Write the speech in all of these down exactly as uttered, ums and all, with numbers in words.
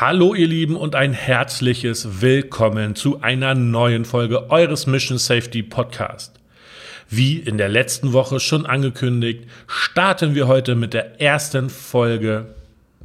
Hallo ihr Lieben und ein herzliches Willkommen zu einer neuen Folge eures Mission Safety Podcast. Wie in der letzten Woche schon angekündigt, starten wir heute mit der ersten Folge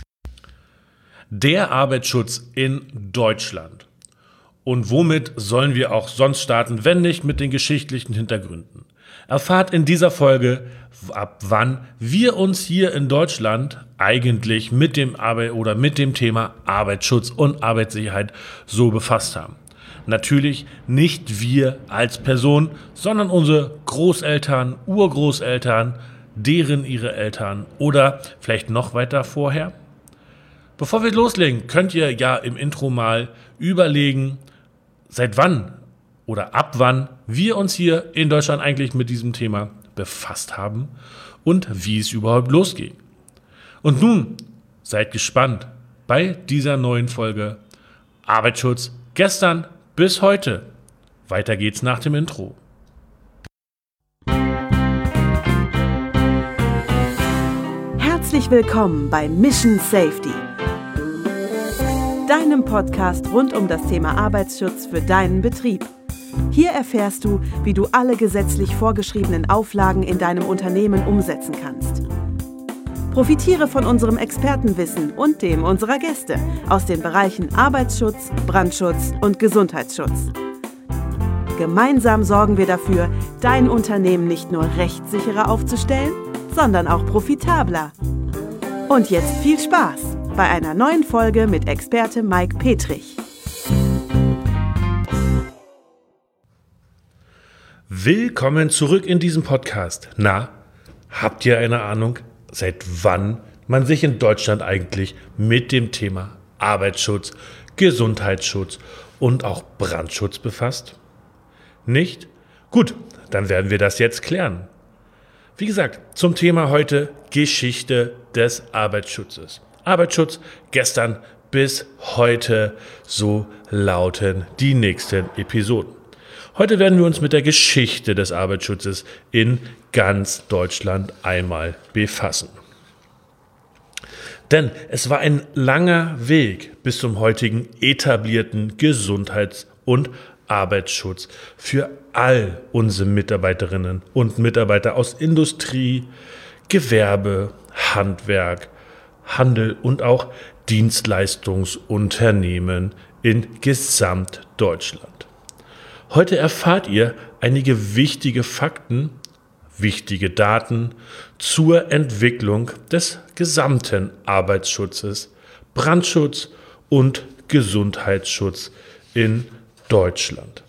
Der Arbeitsschutz in Deutschland. Und womit sollen wir auch sonst starten, wenn nicht mit den geschichtlichen Hintergründen? Erfahrt in dieser Folge, ab wann wir uns hier in Deutschland eigentlich mit dem Arbeit oder mit dem Thema Arbeitsschutz und Arbeitssicherheit so befasst haben. Natürlich nicht wir als Person, sondern unsere Großeltern, Urgroßeltern, deren ihre Eltern oder vielleicht noch weiter vorher. Bevor wir loslegen, könnt ihr ja im Intro mal überlegen, seit wann oder ab wann wir uns hier in Deutschland eigentlich mit diesem Thema befasst haben und wie es überhaupt losging. Und nun seid gespannt bei dieser neuen Folge Arbeitsschutz gestern bis heute. Weiter geht's nach dem Intro. Herzlich willkommen bei Mission Safety, deinem Podcast rund um das Thema Arbeitsschutz für deinen Betrieb. Hier erfährst du, wie du alle gesetzlich vorgeschriebenen Auflagen in deinem Unternehmen umsetzen kannst. Profitiere von unserem Expertenwissen und dem unserer Gäste aus den Bereichen Arbeitsschutz, Brandschutz und Gesundheitsschutz. Gemeinsam sorgen wir dafür, dein Unternehmen nicht nur rechtssicherer aufzustellen, sondern auch profitabler. Und jetzt viel Spaß bei einer neuen Folge mit Experte Mike Petrich. Willkommen zurück in diesem Podcast. Na, habt ihr eine Ahnung, seit wann man sich in Deutschland eigentlich mit dem Thema Arbeitsschutz, Gesundheitsschutz und auch Brandschutz befasst? Nicht? Gut, dann werden wir das jetzt klären. Wie gesagt, zum Thema heute Geschichte des Arbeitsschutzes. Arbeitsschutz gestern bis heute, so lauten die nächsten Episoden. Heute werden wir uns mit der Geschichte des Arbeitsschutzes in ganz Deutschland einmal befassen. Denn es war ein langer Weg bis zum heutigen etablierten Gesundheits- und Arbeitsschutz für all unsere Mitarbeiterinnen und Mitarbeiter aus Industrie, Gewerbe, Handwerk, Handel und auch Dienstleistungsunternehmen in Gesamtdeutschland. Heute erfahrt ihr einige wichtige Fakten, wichtige Daten zur Entwicklung des gesamten Arbeitsschutzes, Brandschutz und Gesundheitsschutz in Deutschland.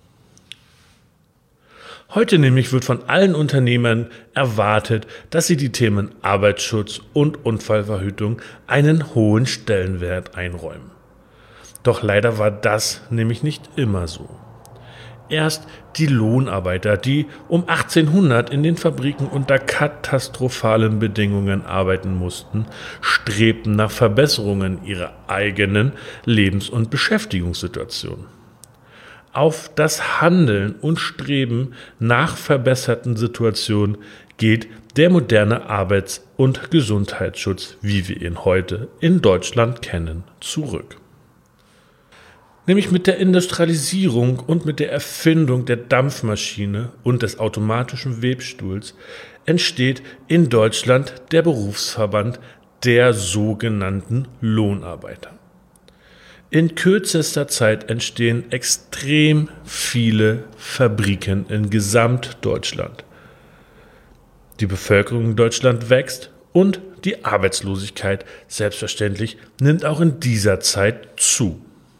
Heute nämlich wird von allen Unternehmern erwartet, dass sie die Themen Arbeitsschutz und Unfallverhütung einen hohen Stellenwert einräumen. Doch leider war das nämlich nicht immer so. Erst die Lohnarbeiter, die um achtzehnhundert in den Fabriken unter katastrophalen Bedingungen arbeiten mussten, strebten nach Verbesserungen ihrer eigenen Lebens- und Beschäftigungssituation. Auf das Handeln und Streben nach verbesserten Situationen geht der moderne Arbeits- und Gesundheitsschutz, wie wir ihn heute in Deutschland kennen, zurück. Nämlich mit der Industrialisierung und mit der Erfindung der Dampfmaschine und des automatischen Webstuhls entsteht in Deutschland der Berufsverband der sogenannten Lohnarbeiter. In kürzester Zeit entstehen extrem viele Fabriken in Gesamtdeutschland. Die Bevölkerung in Deutschland wächst und die Arbeitslosigkeit selbstverständlich nimmt auch in dieser Zeit zu.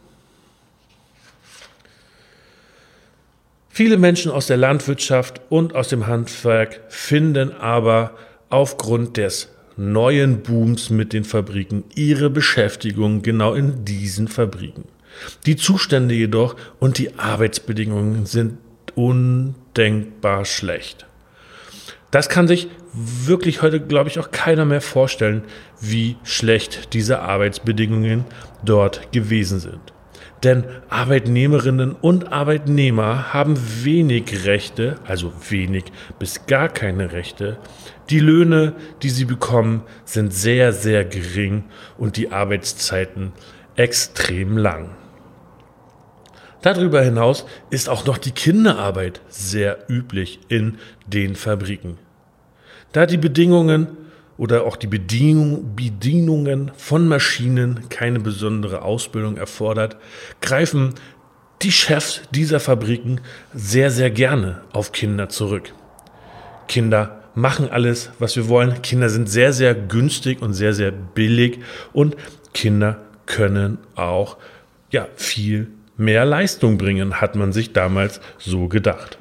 Viele Menschen aus der Landwirtschaft und aus dem Handwerk finden aber aufgrund des neuen Booms mit den Fabriken ihre Beschäftigung genau in diesen Fabriken. Die Zustände jedoch und die Arbeitsbedingungen sind undenkbar schlecht. Das kann sich wirklich heute, glaube ich, auch keiner mehr vorstellen, wie schlecht diese Arbeitsbedingungen dort gewesen sind. Denn Arbeitnehmerinnen und Arbeitnehmer haben wenig Rechte, also wenig bis gar keine Rechte. Die Löhne, die sie bekommen, sind sehr, sehr gering und die Arbeitszeiten extrem lang. Darüber hinaus ist auch noch die Kinderarbeit sehr üblich in den Fabriken. Da die Bedingungen oder auch die Bedienung, Bedienungen von Maschinen keine besondere Ausbildung erfordert, greifen die Chefs dieser Fabriken sehr, sehr gerne auf Kinder zurück. Kinder machen alles, was wir wollen. Kinder sind sehr, sehr günstig und sehr, sehr billig und Kinder können auch ja, viel mehr Leistung bringen, hat man sich damals so gedacht.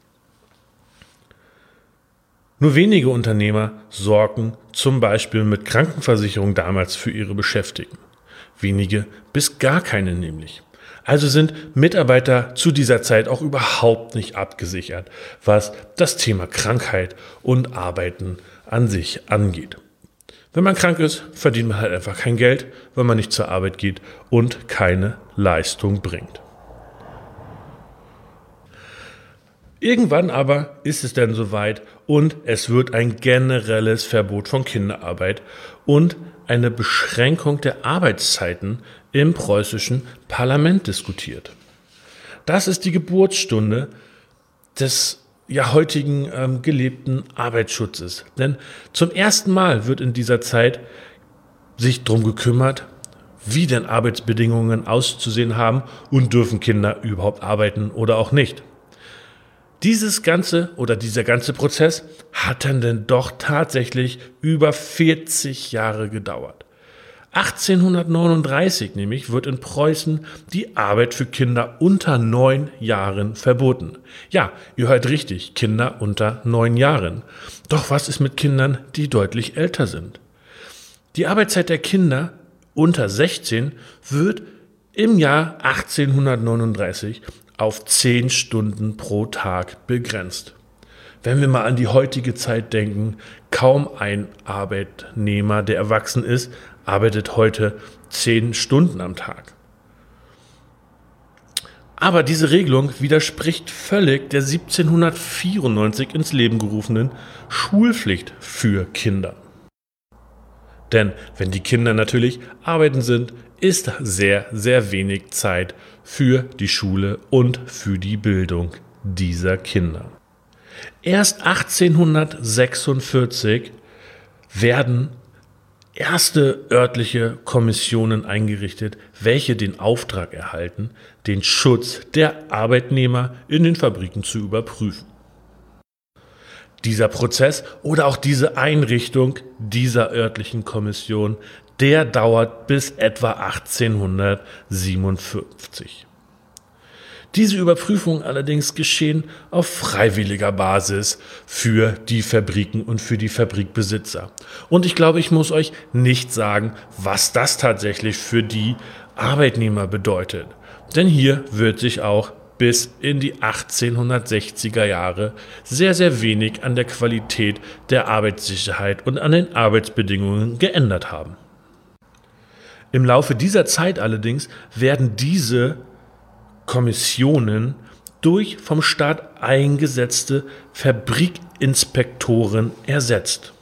Nur wenige Unternehmer sorgten zum Beispiel mit Krankenversicherung damals für ihre Beschäftigten. Wenige bis gar keine nämlich. Also sind Mitarbeiter zu dieser Zeit auch überhaupt nicht abgesichert, was das Thema Krankheit und Arbeiten an sich angeht. Wenn man krank ist, verdient man halt einfach kein Geld, wenn man nicht zur Arbeit geht und keine Leistung bringt. Irgendwann aber ist es dann soweit und es wird ein generelles Verbot von Kinderarbeit und eine Beschränkung der Arbeitszeiten im preußischen Parlament diskutiert. Das ist die Geburtsstunde des ja, heutigen ähm, gelebten Arbeitsschutzes. Denn zum ersten Mal wird in dieser Zeit sich darum gekümmert, wie denn Arbeitsbedingungen auszusehen haben und dürfen Kinder überhaupt arbeiten oder auch nicht. Dieses ganze oder dieser ganze Prozess hat dann denn doch tatsächlich über vierzig Jahre gedauert. achtzehnhundertneununddreißig nämlich wird in Preußen die Arbeit für Kinder unter neun Jahren verboten. Ja, ihr hört richtig, Kinder unter neun Jahren. Doch was ist mit Kindern, die deutlich älter sind? Die Arbeitszeit der Kinder unter sechzehn wird im Jahr achtzehnhundertneununddreißig auf zehn Stunden pro Tag begrenzt. Wenn wir mal an die heutige Zeit denken, kaum ein Arbeitnehmer, der erwachsen ist, arbeitet heute zehn Stunden am Tag. Aber diese Regelung widerspricht völlig der siebzehnhundertvierundneunzig ins Leben gerufenen Schulpflicht für Kinder. Denn wenn die Kinder natürlich arbeiten sind, ist sehr, sehr wenig Zeit für die Schule und für die Bildung dieser Kinder. Erst achtzehnhundertsechsundvierzig werden erste örtliche Kommissionen eingerichtet, welche den Auftrag erhalten, den Schutz der Arbeitnehmer in den Fabriken zu überprüfen. Dieser Prozess oder auch diese Einrichtung dieser örtlichen Kommission, der dauert bis etwa achtzehnhundertsiebenundfünfzig. Diese Überprüfungen allerdings geschehen auf freiwilliger Basis für die Fabriken und für die Fabrikbesitzer. Und ich glaube, ich muss euch nicht sagen, was das tatsächlich für die Arbeitnehmer bedeutet. Denn hier wird sich auch bis in die achtzehnhundertsechziger Jahre sehr, sehr wenig an der Qualität der Arbeitssicherheit und an den Arbeitsbedingungen geändert haben. Im Laufe dieser Zeit allerdings werden diese Kommissionen durch vom Staat eingesetzte Fabrikinspektoren ersetzt.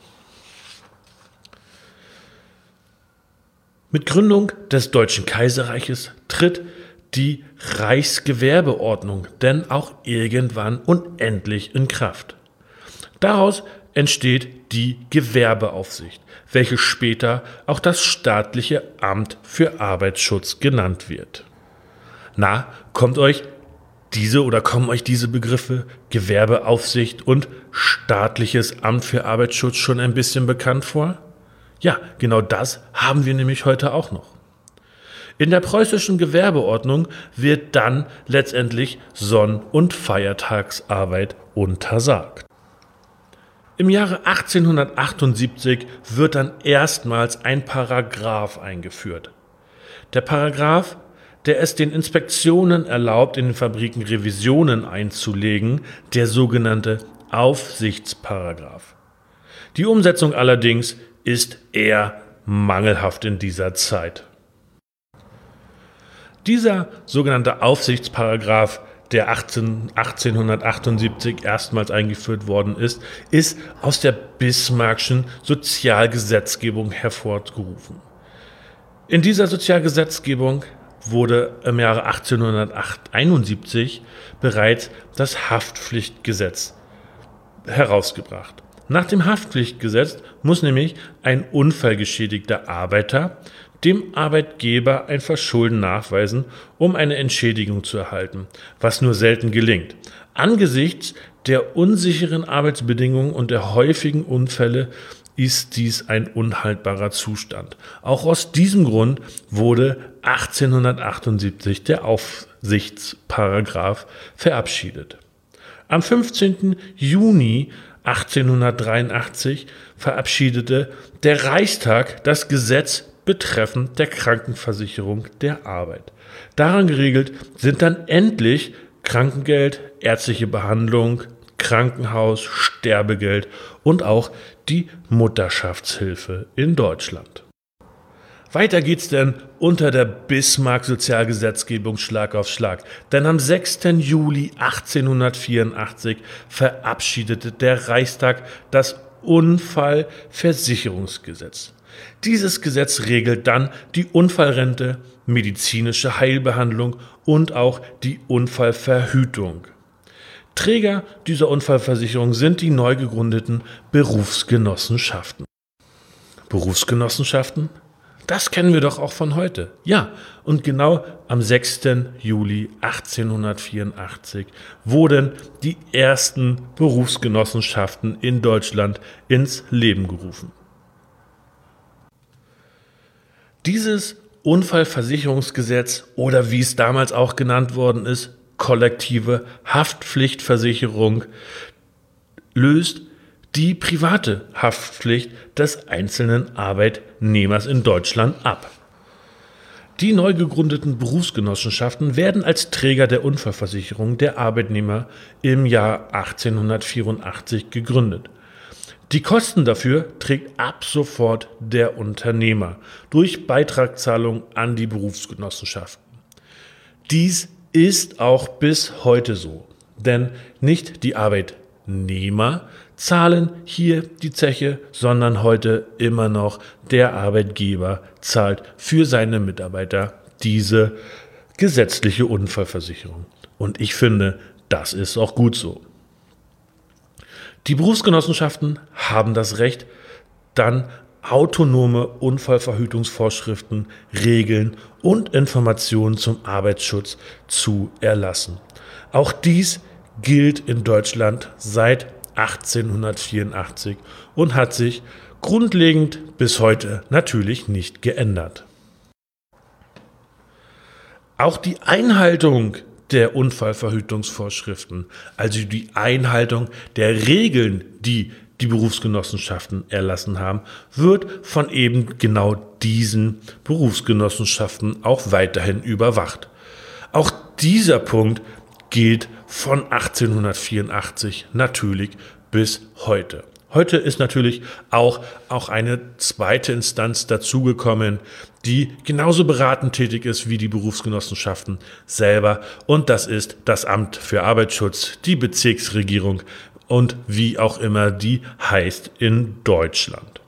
Mit Gründung des Deutschen Kaiserreiches tritt die Reichsgewerbeordnung denn auch irgendwann und endlich in Kraft. Daraus entsteht die Gewerbeaufsicht, welche später auch das staatliche Amt für Arbeitsschutz genannt wird. Na, kommt euch diese oder kommen euch diese Begriffe Gewerbeaufsicht und staatliches Amt für Arbeitsschutz schon ein bisschen bekannt vor? Ja, genau das haben wir nämlich heute auch noch. In der preußischen Gewerbeordnung wird dann letztendlich Sonn- und Feiertagsarbeit untersagt. Im Jahre achtzehnhundertachtundsiebzig wird dann erstmals ein Paragraph eingeführt. Der Paragraph, der es den Inspektionen erlaubt, in den Fabriken Revisionen einzulegen, der sogenannte Aufsichtsparagraph. Die Umsetzung allerdings ist eher mangelhaft in dieser Zeit. Dieser sogenannte Aufsichtsparagraph, der achtzehnhundertachtundsiebzig erstmals eingeführt worden ist, ist aus der Bismarckschen Sozialgesetzgebung hervorgerufen. In dieser Sozialgesetzgebung wurde im Jahre achtzehnhunderteinundsiebzig bereits das Haftpflichtgesetz herausgebracht. Nach dem Haftpflichtgesetz muss nämlich ein unfallgeschädigter Arbeiter dem Arbeitgeber ein Verschulden nachweisen, um eine Entschädigung zu erhalten, was nur selten gelingt. Angesichts der unsicheren Arbeitsbedingungen und der häufigen Unfälle ist dies ein unhaltbarer Zustand. Auch aus diesem Grund wurde achtzehnhundertachtundsiebzig der Aufsichtsparagraph verabschiedet. Am fünfzehnten Juni achtzehnhundertdreiundachtzig verabschiedete der Reichstag das Gesetz betreffend der Krankenversicherung der Arbeit. Daran geregelt sind dann endlich Krankengeld, ärztliche Behandlung, Krankenhaus, Sterbegeld und auch die Mutterschaftshilfe in Deutschland. Weiter geht's denn unter der Bismarck-Sozialgesetzgebung Schlag auf Schlag. Denn am sechsten Juli achtzehnhundertvierundachtzig verabschiedete der Reichstag das Unfallversicherungsgesetz. Dieses Gesetz regelt dann die Unfallrente, medizinische Heilbehandlung und auch die Unfallverhütung. Träger dieser Unfallversicherung sind die neu gegründeten Berufsgenossenschaften. Berufsgenossenschaften? Das kennen wir doch auch von heute. Ja, und genau am sechsten Juli achtzehnhundertvierundachtzig wurden die ersten Berufsgenossenschaften in Deutschland ins Leben gerufen. Dieses Unfallversicherungsgesetz oder wie es damals auch genannt worden ist, kollektive Haftpflichtversicherung, löst die private Haftpflicht des einzelnen Arbeitnehmers in Deutschland ab. Die neu gegründeten Berufsgenossenschaften werden als Träger der Unfallversicherung der Arbeitnehmer im Jahr achtzehnhundertvierundachtzig gegründet. Die Kosten dafür trägt ab sofort der Unternehmer durch Beitragszahlung an die Berufsgenossenschaften. Dies ist auch bis heute so, denn nicht die Arbeitnehmer zahlen hier die Zeche, sondern heute immer noch der Arbeitgeber zahlt für seine Mitarbeiter diese gesetzliche Unfallversicherung. Und ich finde, das ist auch gut so. Die Berufsgenossenschaften haben das Recht, dann autonome Unfallverhütungsvorschriften, Regeln und Informationen zum Arbeitsschutz zu erlassen. Auch dies gilt in Deutschland seit achtzehnhundertvierundachtzig und hat sich grundlegend bis heute natürlich nicht geändert. Auch die Einhaltung der Unfallverhütungsvorschriften, also die Einhaltung der Regeln, die die Berufsgenossenschaften erlassen haben, wird von eben genau diesen Berufsgenossenschaften auch weiterhin überwacht. Auch dieser Punkt gilt von achtzehnhundertvierundachtzig natürlich bis heute. Heute ist natürlich auch, auch eine zweite Instanz dazugekommen, die genauso beratend tätig ist wie die Berufsgenossenschaften selber. Und das ist das Amt für Arbeitsschutz, die Bezirksregierung und wie auch immer die heißt in Deutschland.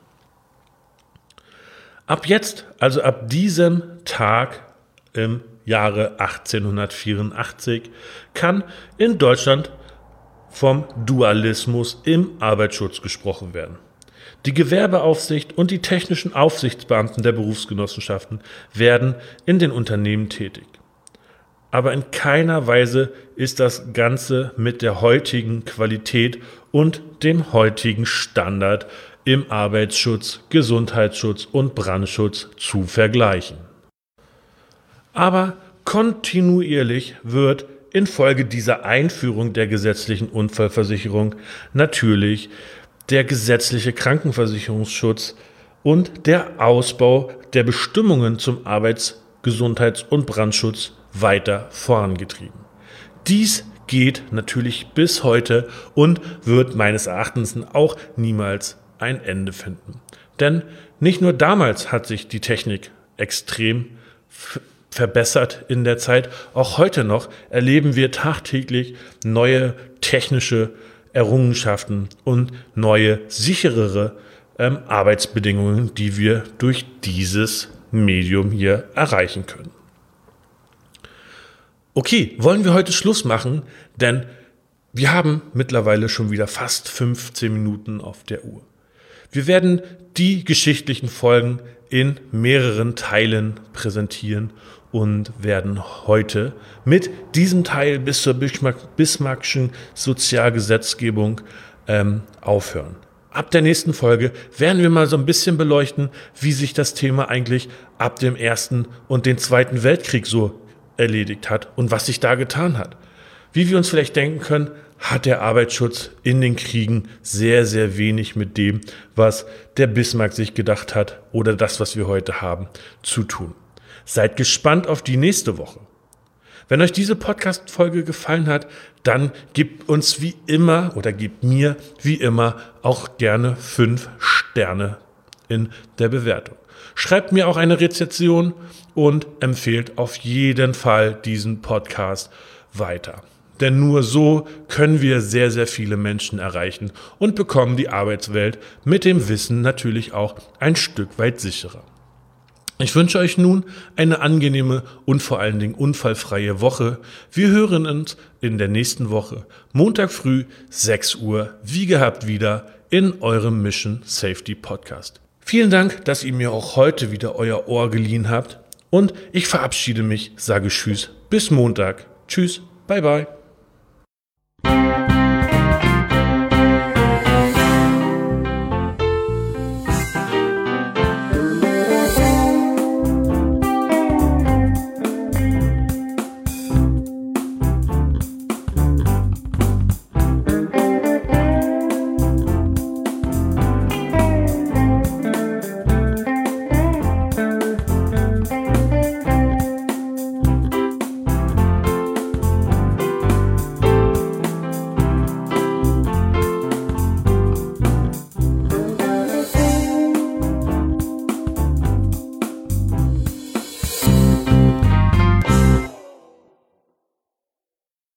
Ab jetzt, also ab diesem Tag im Jahre achtzehnhundertvierundachtzig, kann in Deutschland vom Dualismus im Arbeitsschutz gesprochen werden. Die Gewerbeaufsicht und die technischen Aufsichtsbeamten der Berufsgenossenschaften werden in den Unternehmen tätig. Aber in keiner Weise ist das Ganze mit der heutigen Qualität und dem heutigen Standard im Arbeitsschutz, Gesundheitsschutz und Brandschutz zu vergleichen. Aber kontinuierlich wird infolge dieser Einführung der gesetzlichen Unfallversicherung natürlich der gesetzliche Krankenversicherungsschutz und der Ausbau der Bestimmungen zum Arbeits-, Gesundheits- und Brandschutz weiter vorangetrieben. Dies geht natürlich bis heute und wird meines Erachtens auch niemals ein Ende finden. Denn nicht nur damals hat sich die Technik extrem f- verbessert in der Zeit. Auch heute noch erleben wir tagtäglich neue technische Errungenschaften und neue, sicherere ähm, Arbeitsbedingungen, die wir durch dieses Medium hier erreichen können. Okay, wollen wir heute Schluss machen, denn wir haben mittlerweile schon wieder fast fünfzehn Minuten auf der Uhr. Wir werden die geschichtlichen Folgen in mehreren Teilen präsentieren und werden heute mit diesem Teil bis zur Bismarckschen Sozialgesetzgebung ähm, aufhören. Ab der nächsten Folge werden wir mal so ein bisschen beleuchten, wie sich das Thema eigentlich ab dem Ersten und dem Zweiten Weltkrieg so erledigt hat und was sich da getan hat. Wie wir uns vielleicht denken können, hat der Arbeitsschutz in den Kriegen sehr, sehr wenig mit dem, was der Bismarck sich gedacht hat oder das, was wir heute haben, zu tun. Seid gespannt auf die nächste Woche. Wenn euch diese Podcast-Folge gefallen hat, dann gebt uns wie immer oder gebt mir wie immer auch gerne fünf Sterne in der Bewertung. Schreibt mir auch eine Rezension und empfehlt auf jeden Fall diesen Podcast weiter. Denn nur so können wir sehr, sehr viele Menschen erreichen und bekommen die Arbeitswelt mit dem Wissen natürlich auch ein Stück weit sicherer. Ich wünsche euch nun eine angenehme und vor allen Dingen unfallfreie Woche. Wir hören uns in der nächsten Woche, Montag früh, sechs Uhr, wie gehabt wieder in eurem Mission Safety Podcast. Vielen Dank, dass ihr mir auch heute wieder euer Ohr geliehen habt und ich verabschiede mich, sage Tschüss, bis Montag. Tschüss, bye bye.